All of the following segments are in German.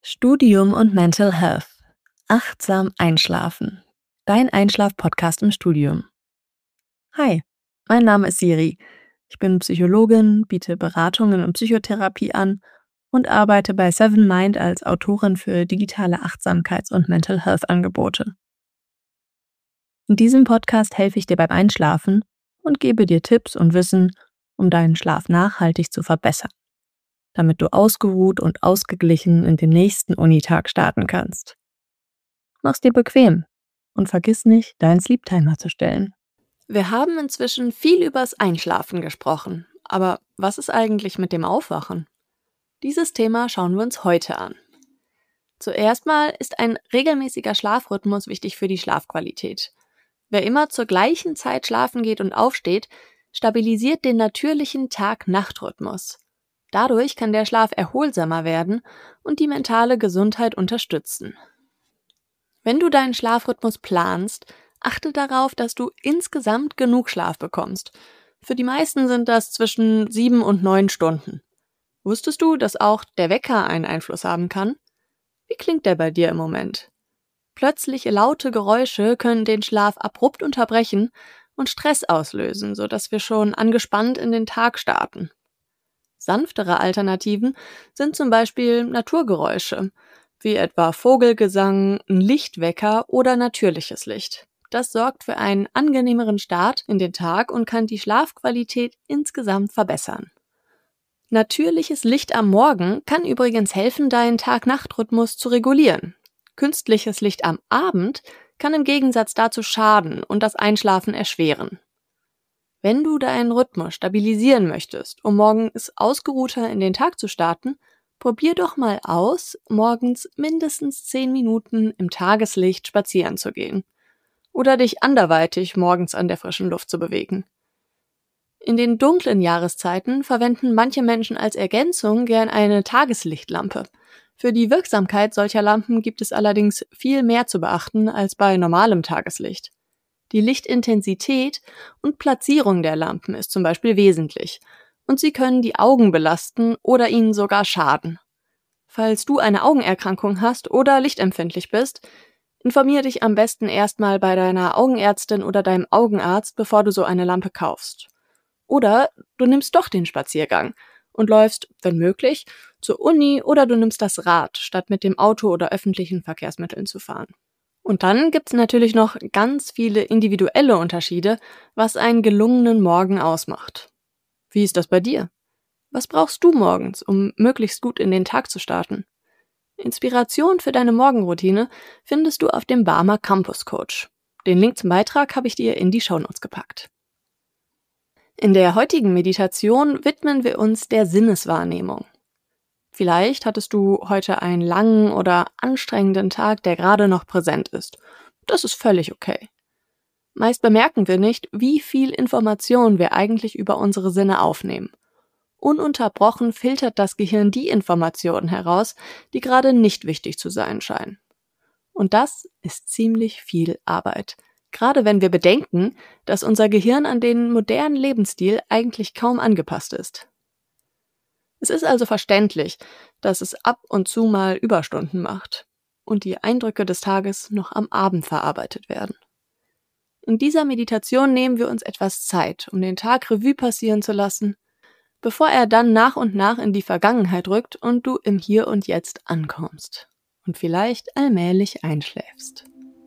Studium und Mental Health. Achtsam einschlafen. Dein Einschlaf-Podcast im Studium. Hi, mein Name ist Siri. Ich bin Psychologin, biete Beratungen und Psychotherapie an und arbeite bei Seven Mind als Autorin für digitale Achtsamkeits- und Mental Health-Angebote. In diesem Podcast helfe ich dir beim Einschlafen und gebe dir Tipps und Wissen, um deinen Schlaf nachhaltig zu verbessern, damit du ausgeruht und ausgeglichen in den nächsten Unitag starten kannst. Mach's dir bequem und vergiss nicht, deinen Sleep-Timer zu stellen. Wir haben inzwischen viel übers Einschlafen gesprochen, aber was ist eigentlich mit dem Aufwachen? Dieses Thema schauen wir uns heute an. Zuerst mal ist ein regelmäßiger Schlafrhythmus wichtig für die Schlafqualität. Wer immer zur gleichen Zeit schlafen geht und aufsteht, stabilisiert den natürlichen Tag-Nacht-Rhythmus. Dadurch kann der Schlaf erholsamer werden und die mentale Gesundheit unterstützen. Wenn du deinen Schlafrhythmus planst, achte darauf, dass du insgesamt genug Schlaf bekommst. Für die meisten sind das zwischen 7 und 9 Stunden. Wusstest du, dass auch der Wecker einen Einfluss haben kann? Wie klingt der bei dir im Moment? Plötzliche laute Geräusche können den Schlaf abrupt unterbrechen und Stress auslösen, sodass wir schon angespannt in den Tag starten. Sanftere Alternativen sind zum Beispiel Naturgeräusche, wie etwa Vogelgesang, ein Lichtwecker oder natürliches Licht. Das sorgt für einen angenehmeren Start in den Tag und kann die Schlafqualität insgesamt verbessern. Natürliches Licht am Morgen kann übrigens helfen, deinen Tag-Nacht-Rhythmus zu regulieren. Künstliches Licht am Abend kann im Gegensatz dazu schaden und das Einschlafen erschweren. Wenn du deinen Rhythmus stabilisieren möchtest, um morgens ausgeruhter in den Tag zu starten, probier doch mal aus, morgens mindestens 10 Minuten im Tageslicht spazieren zu gehen oder dich anderweitig morgens an der frischen Luft zu bewegen. In den dunklen Jahreszeiten verwenden manche Menschen als Ergänzung gern eine Tageslichtlampe. Für die Wirksamkeit solcher Lampen gibt es allerdings viel mehr zu beachten als bei normalem Tageslicht. Die Lichtintensität und Platzierung der Lampen ist zum Beispiel wesentlich und sie können die Augen belasten oder ihnen sogar schaden. Falls du eine Augenerkrankung hast oder lichtempfindlich bist, informiere dich am besten erstmal bei deiner Augenärztin oder deinem Augenarzt, bevor du so eine Lampe kaufst. Oder du nimmst doch den Spaziergang und läufst, wenn möglich, zur Uni oder du nimmst das Rad, statt mit dem Auto oder öffentlichen Verkehrsmitteln zu fahren. Und dann gibt's natürlich noch ganz viele individuelle Unterschiede, was einen gelungenen Morgen ausmacht. Wie ist das bei dir? Was brauchst du morgens, um möglichst gut in den Tag zu starten? Inspiration für deine Morgenroutine findest du auf dem Barmer Campus Coach. Den Link zum Beitrag habe ich dir in die Shownotes gepackt. In der heutigen Meditation widmen wir uns der Sinneswahrnehmung. Vielleicht hattest du heute einen langen oder anstrengenden Tag, der gerade noch präsent ist. Das ist völlig okay. Meist bemerken wir nicht, wie viel Information wir eigentlich über unsere Sinne aufnehmen. Ununterbrochen filtert das Gehirn die Informationen heraus, die gerade nicht wichtig zu sein scheinen. Und das ist ziemlich viel Arbeit. Gerade wenn wir bedenken, dass unser Gehirn an den modernen Lebensstil eigentlich kaum angepasst ist. Es ist also verständlich, dass es ab und zu mal Überstunden macht und die Eindrücke des Tages noch am Abend verarbeitet werden. In dieser Meditation nehmen wir uns etwas Zeit, um den Tag Revue passieren zu lassen, bevor er dann nach und nach in die Vergangenheit rückt und du im Hier und Jetzt ankommst und vielleicht allmählich einschläfst.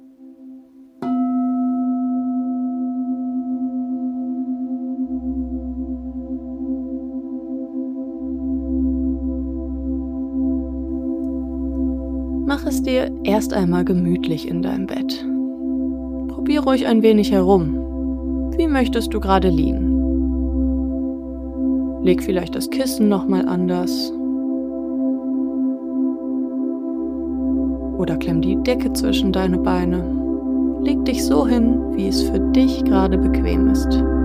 Mach es dir erst einmal gemütlich in deinem Bett. Probier ruhig ein wenig herum. Wie möchtest du gerade liegen? Leg vielleicht das Kissen nochmal anders. Oder klemm die Decke zwischen deine Beine. Leg dich so hin, wie es für dich gerade bequem ist.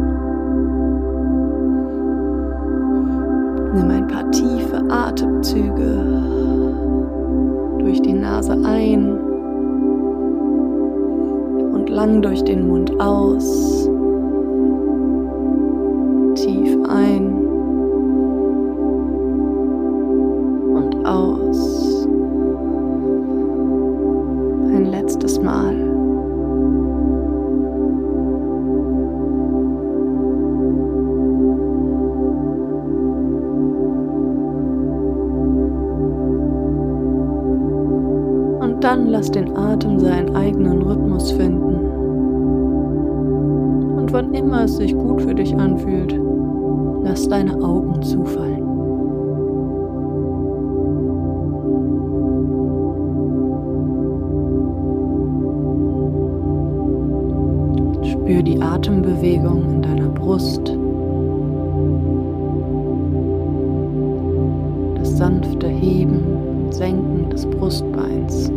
Nimm ein paar tiefe Atemzüge durch die Nase ein und lang durch den Mund aus. Tief ein und aus. Und dann lass den Atem seinen eigenen Rhythmus finden. Und wann immer es sich gut für dich anfühlt, lass deine Augen zufallen. Spür die Atembewegung in deiner Brust, das sanfte Heben und Senken des Brustbeins.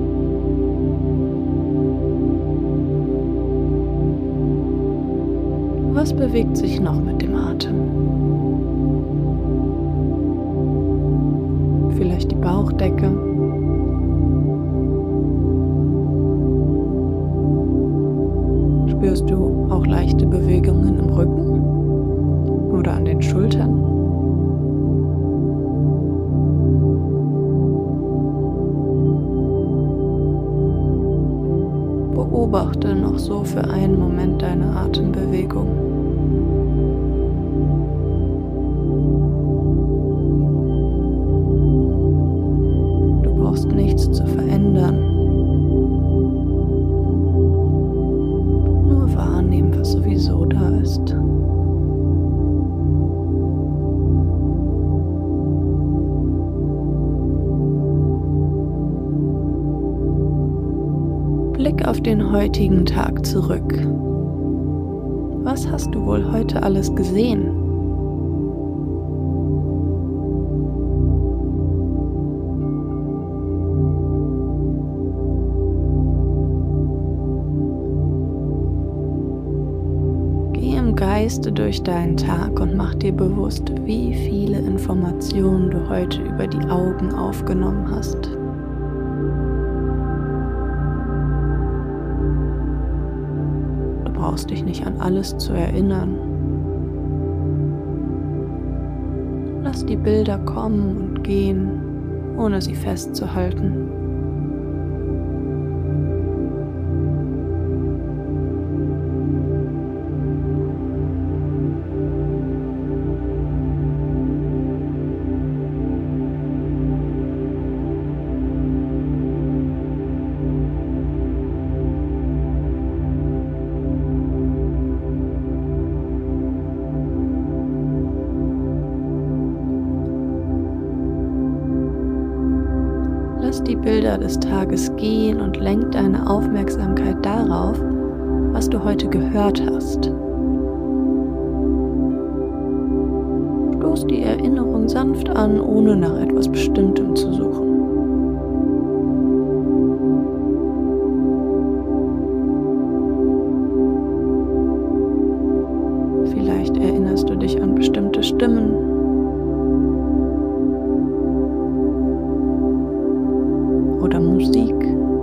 Was bewegt sich noch mit dem Atem? Vielleicht die Bauchdecke. Spürst du auch leichte Bewegungen im Rücken oder an den Schultern? Beobachte noch so für einen Moment deine Atembewegung. Du brauchst nichts zu verändern. Nur wahrnehmen, was sowieso da ist. Blick auf den heutigen Tag zurück. Was hast du wohl heute alles gesehen? Geh im Geiste durch deinen Tag und mach dir bewusst, wie viele Informationen du heute über die Augen aufgenommen hast. Du brauchst dich nicht an alles zu erinnern. Lass die Bilder kommen und gehen, ohne sie festzuhalten. Lass die Bilder des Tages gehen und lenk deine Aufmerksamkeit darauf, was du heute gehört hast. Stoß die Erinnerung sanft an, ohne nach etwas Bestimmtem zu suchen. Vielleicht erinnerst du dich an bestimmte Stimmen. Oder Musik.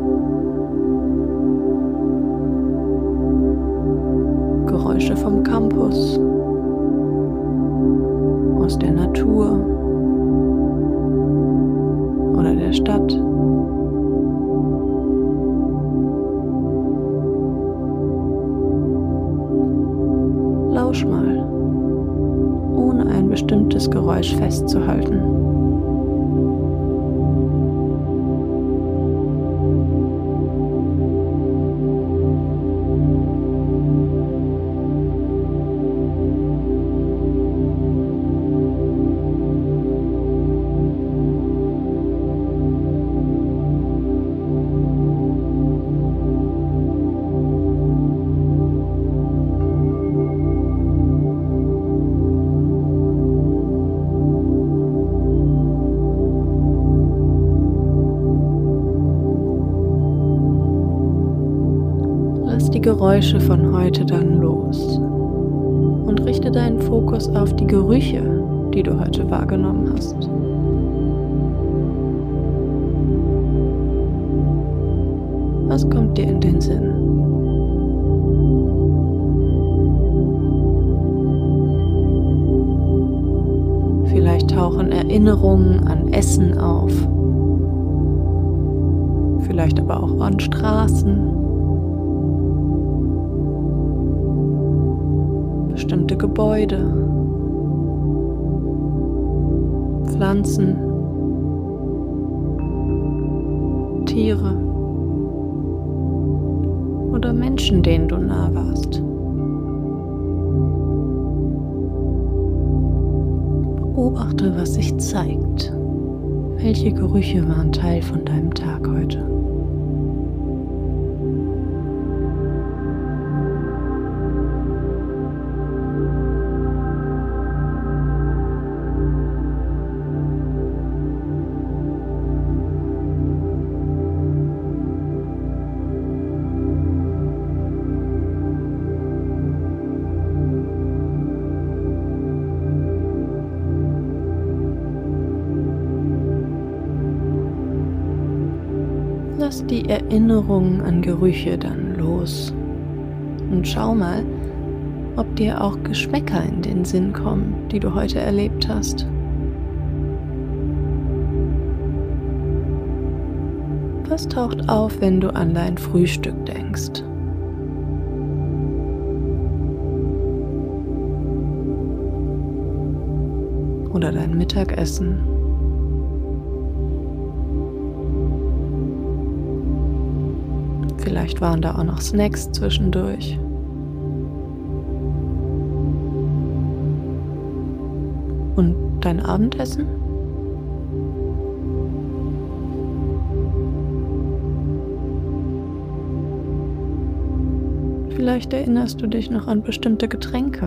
Geräusche vom Campus, aus der Natur oder der Stadt. Lausch mal, ohne ein bestimmtes Geräusch festzuhalten. Die Geräusche von heute dann los und richte deinen Fokus auf die Gerüche, die du heute wahrgenommen hast. Was kommt dir in den Sinn? Vielleicht tauchen Erinnerungen an Essen auf, vielleicht aber auch an Straßen. Bestimmte Gebäude, Pflanzen, Tiere oder Menschen, denen du nah warst. Beobachte, was sich zeigt. Welche Gerüche waren Teil von deinem Tag heute? Lass die Erinnerungen an Gerüche dann los und schau mal, ob dir auch Geschmäcker in den Sinn kommen, die du heute erlebt hast. Was taucht auf, wenn du an dein Frühstück denkst? Oder dein Mittagessen? Vielleicht waren da auch noch Snacks zwischendurch. Und dein Abendessen? Vielleicht erinnerst du dich noch an bestimmte Getränke.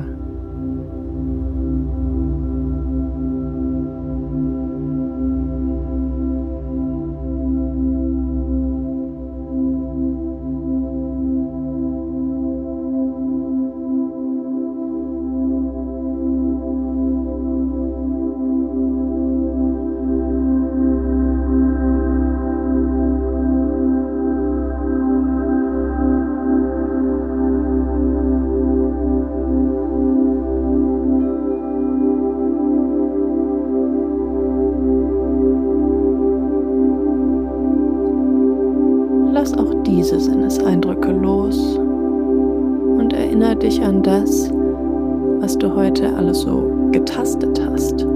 Lass auch diese Sinneseindrücke los und erinnere dich an das, was du heute alles so getastet hast.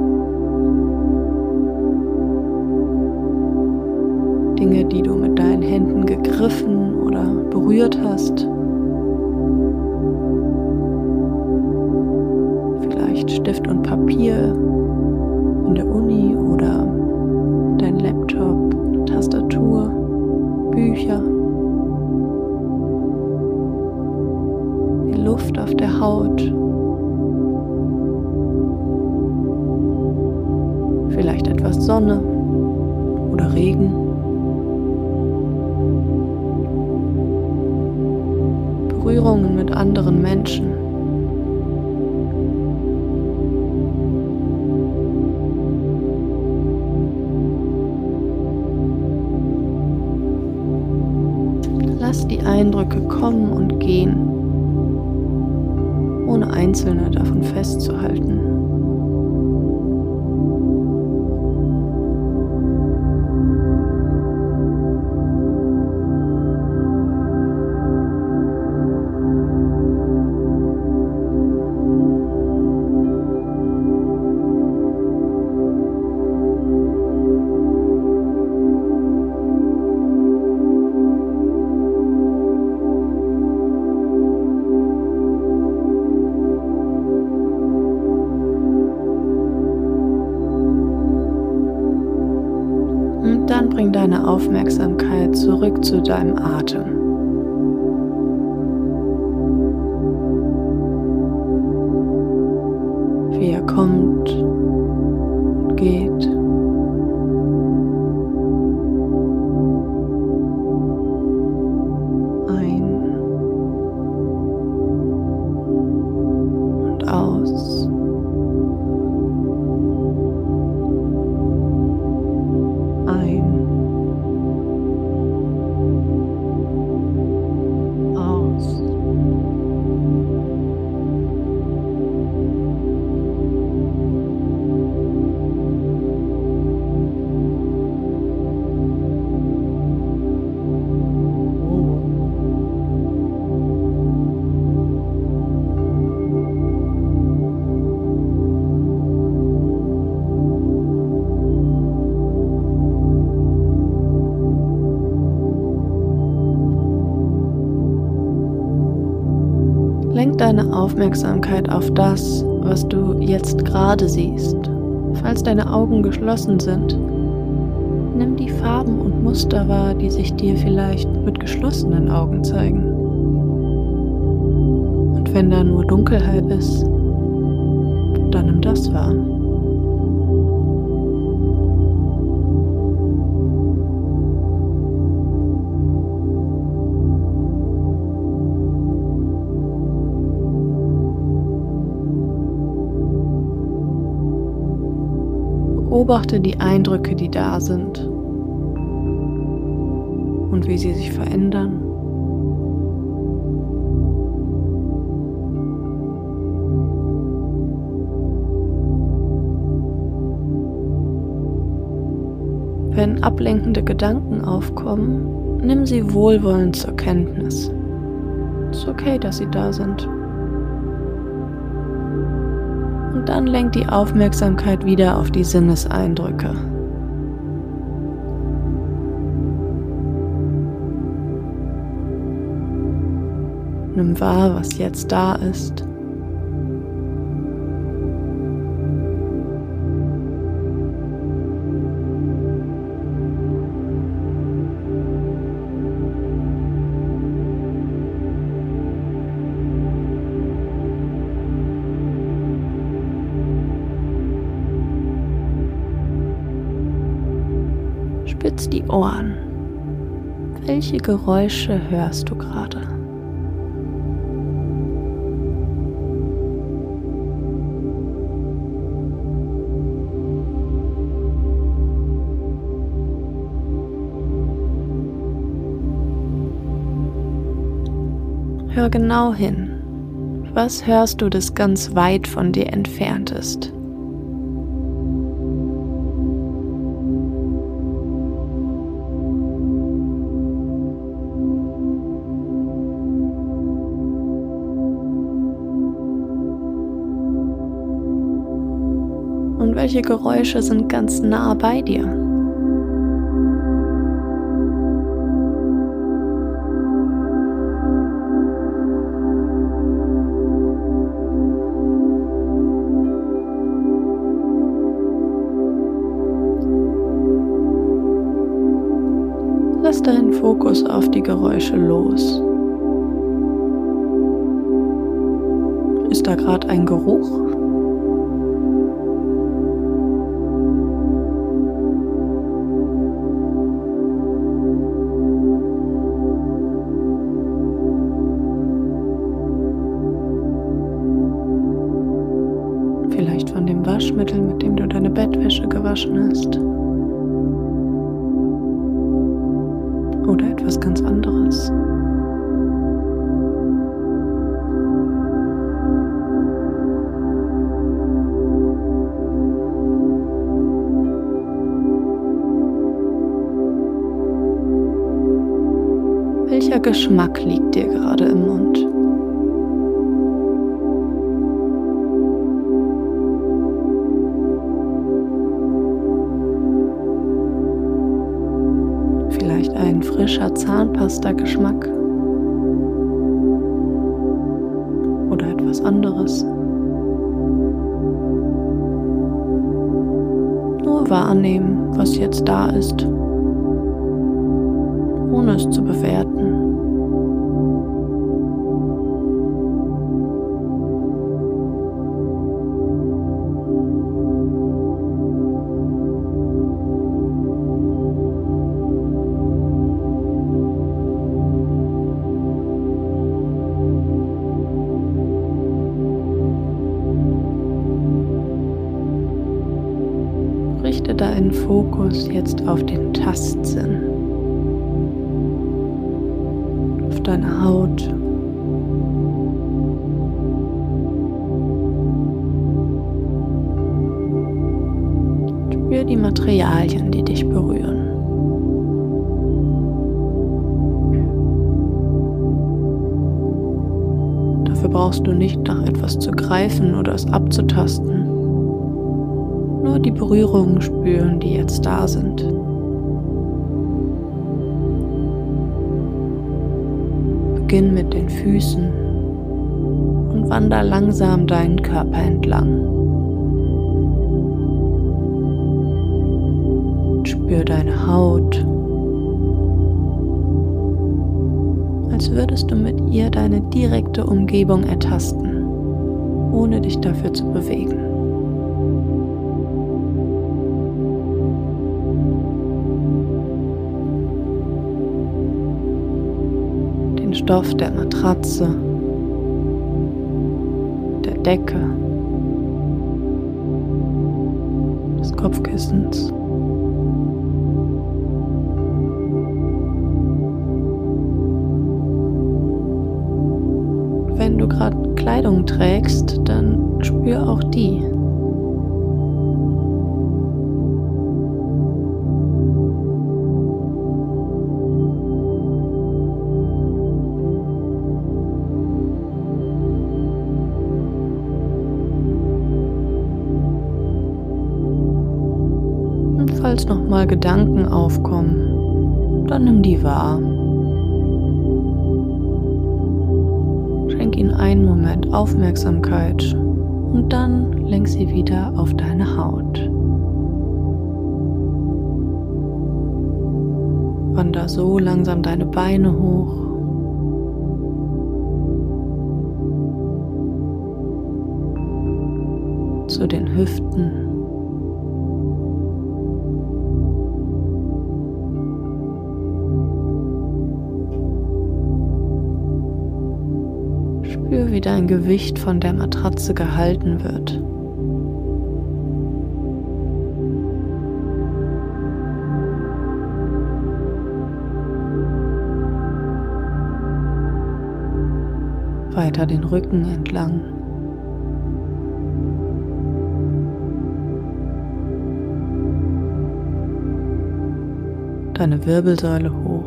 Dinge, die du mit deinen Händen gegriffen oder berührt hast. Vielleicht Stift und Papier in der Uni oder dein Laptop, Tastatur, Bücher. Die Luft auf der Haut. Vielleicht etwas Sonne oder Regen. Berührungen mit anderen Menschen. Lass die Eindrücke kommen und gehen, ohne einzelne davon festzuhalten. Dann bring deine Aufmerksamkeit zurück zu deinem Atem. Wie er kommt und geht. Ein und aus. deine Aufmerksamkeit auf das, was du jetzt gerade siehst. Falls deine Augen geschlossen sind, nimm die Farben und Muster wahr, die sich dir vielleicht mit geschlossenen Augen zeigen. Und wenn da nur Dunkelheit ist, dann nimm das wahr. Beobachte die Eindrücke, die da sind und wie sie sich verändern. Wenn ablenkende Gedanken aufkommen, nimm sie wohlwollend zur Kenntnis. Es ist okay, dass sie da sind. Und dann lenk die Aufmerksamkeit wieder auf die Sinneseindrücke. Nimm wahr, was jetzt da ist. Spitz die Ohren. Welche Geräusche hörst du gerade? Hör genau hin. Was hörst du, das ganz weit von dir entfernt ist? Und welche Geräusche sind ganz nah bei dir? Lass deinen Fokus auf die Geräusche los. Ist da gerade ein Geruch? Vielleicht von dem Waschmittel, mit dem du deine Bettwäsche gewaschen hast. Oder etwas ganz anderes. Welcher Geschmack liegt dir gerade im Mund? Vielleicht ein frischer Zahnpasta-Geschmack oder etwas anderes. Nur wahrnehmen, was jetzt da ist, ohne es zu bewerten. Richte deinen Fokus jetzt auf den Tastsinn, auf deine Haut, spür die Materialien, die dich berühren. Dafür brauchst du nicht nach etwas zu greifen oder es abzutasten. Nur die Berührungen spüren, die jetzt da sind. Beginn mit den Füßen wander langsam deinen Körper entlang. Spür deine Haut, als würdest du mit ihr deine direkte Umgebung ertasten, ohne dich dafür zu bewegen. Den Stoff der Matratze, der Decke, des Kopfkissens. Wenn du gerade Kleidung trägst, dann spür auch die. Und falls nochmal Gedanken aufkommen, dann nimm die wahr. Schenk ihnen einen Moment Aufmerksamkeit und dann lenk sie wieder auf deine Haut. Wander so langsam deine Beine hoch. Zu den Hüften. Spür, wie dein Gewicht von der Matratze gehalten wird. Weiter den Rücken entlang. Deine Wirbelsäule hoch.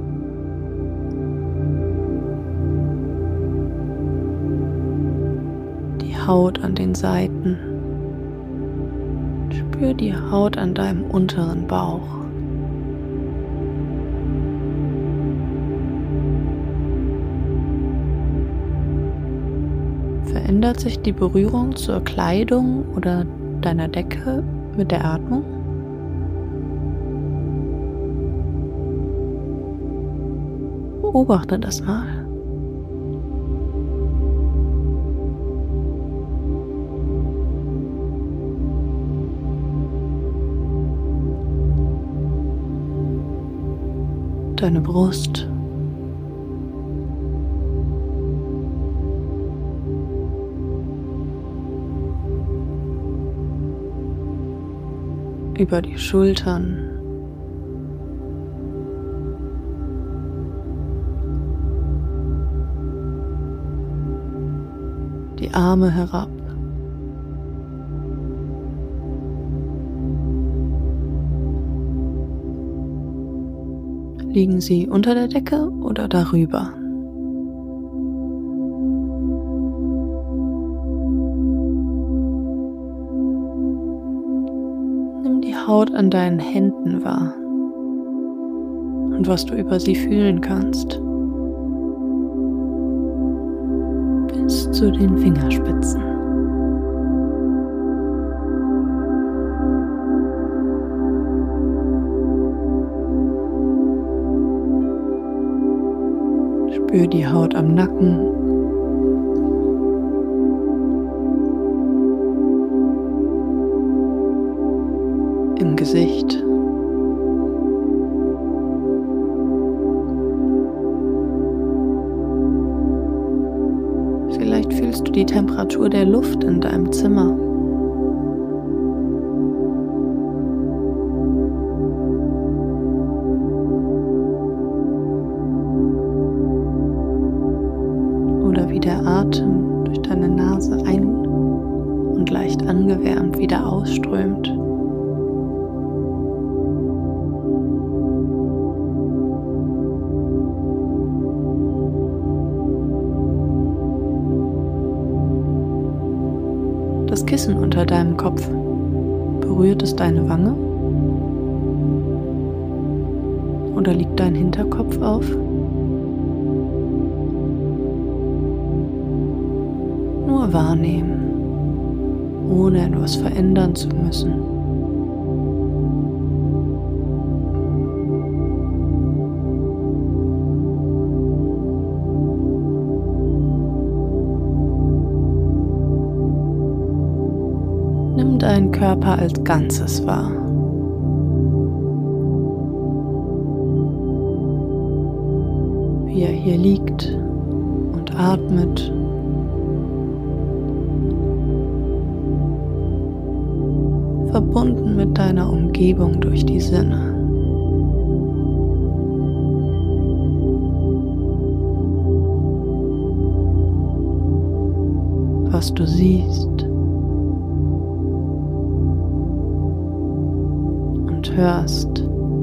Haut an den Seiten. Spür die Haut an deinem unteren Bauch. Verändert sich die Berührung zur Kleidung oder deiner Decke mit der Atmung? Beobachte das mal. Deine Brust, über die Schultern, die Arme herab. Liegen sie unter der Decke oder darüber? Nimm die Haut an deinen Händen wahr und was du über sie fühlen kannst. Bis zu den Fingerspitzen. Spür die Haut am Nacken, im Gesicht, vielleicht fühlst du die Temperatur der Luft in deinem Zimmer. Wie der Atem durch deine Nase ein- und leicht angewärmt wieder ausströmt. Das Kissen unter deinem Kopf, berührt es deine Wange? Oder liegt dein Hinterkopf auf? nur wahrnehmen, ohne etwas verändern zu müssen. Nimm deinen Körper als Ganzes wahr. Wie er hier liegt und atmet. Verbunden mit deiner Umgebung durch die Sinne. Was du siehst und hörst.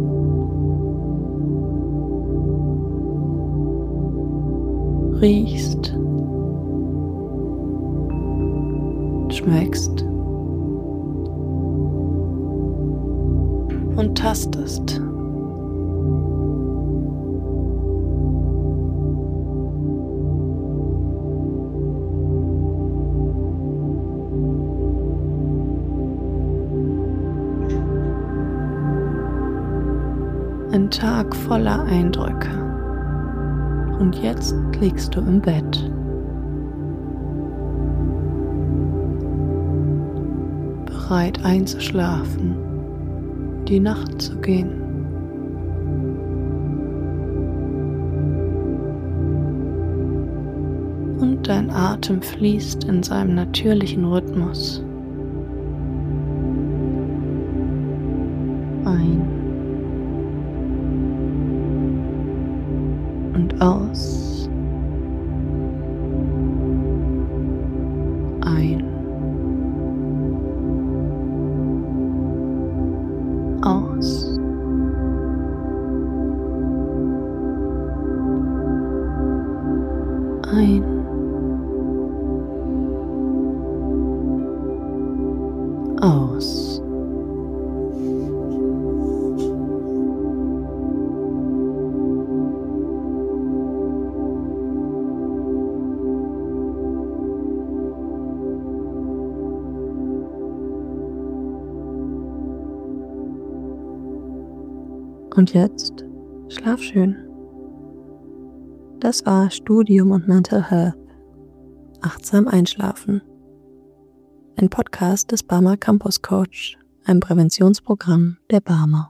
Riechst, schmeckst und tastest. Ein Tag voller Eindrücke. Und jetzt liegst du im Bett. Bereit einzuschlafen, die Nacht zu gehen. Und dein Atem fließt in seinem natürlichen Rhythmus. Ein und aus. Ein. Aus. Ein. Aus. Und jetzt schlaf schön. Das war Studium und Mental Health. Achtsam einschlafen. Ein Podcast des Barmer Campus Coach, einem Präventionsprogramm der Barmer.